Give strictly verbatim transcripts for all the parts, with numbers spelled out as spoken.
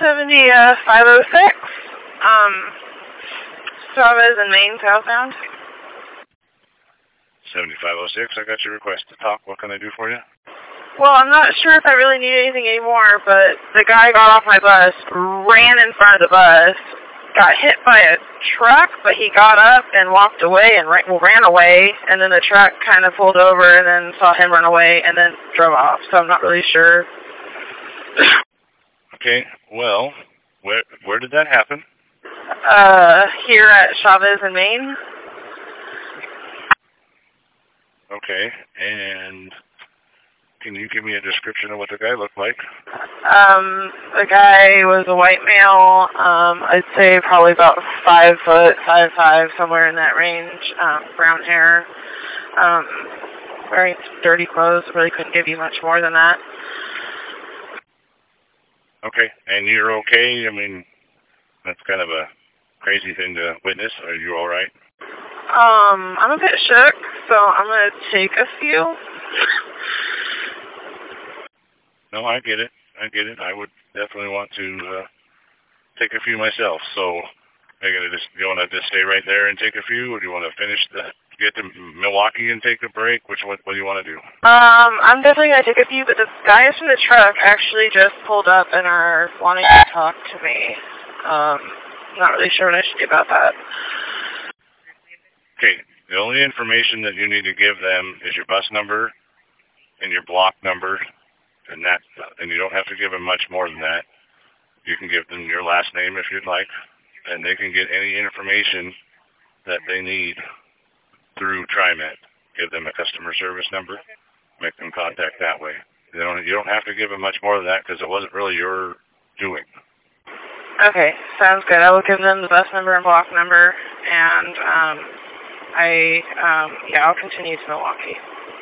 seventy, uh, five oh six, um, Chavez and Maine southbound. seventy-five oh six, I got your request to talk. What can I do for you? Well, I'm not sure if I really need anything anymore, but the guy got off my bus, ran in front of the bus, got hit by a truck, but he got up and walked away and ran, well, ran away, and then the truck kind of pulled over and then saw him run away and then drove off, so I'm not really sure. Okay, well, where where did that happen? Uh, here at Chavez in Maine. Okay, and can you give me a description of what the guy looked like? Um, the guy was a white male, um, I'd say probably about five foot, five five, somewhere in that range, um, brown hair, um, wearing some dirty clothes, really couldn't give you much more than that. Okay, and you're okay? I mean, that's kind of a crazy thing to witness. Are you all right? Um, I'm a bit shook, so I'm going to take a few. No, I get it. I get it. I would definitely want to uh, take a few myself. So, are you gonna just you want to just stay right there and take a few, or do you want to finish the get to Milwaukee and take a break? Which one? What do you want to do? Um, I'm definitely gonna take a few, but the guys from the truck actually just pulled up and are wanting to talk to me. Um, not really sure what I should do about that. Okay. The only information that you need to give them is your bus number and your block number. And that, and you don't have to give them much more than that. You can give them your last name if you'd like, and they can get any information that they need through TriMet. Give them a customer service number, make them contact that way. You don't, you don't have to give them much more than that because it wasn't really your doing. Okay, sounds good. I will give them the bus number and block number, and um, I, um, yeah, I'll continue to Milwaukee.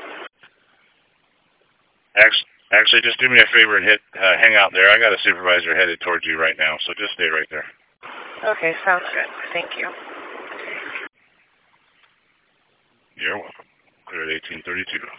Actually. Actually, just do me a favor and hit uh, hang out there. I got a supervisor headed towards you right now, so just stay right there. Okay, sounds good. Thank you. You're welcome. Clear at eighteen thirty-two.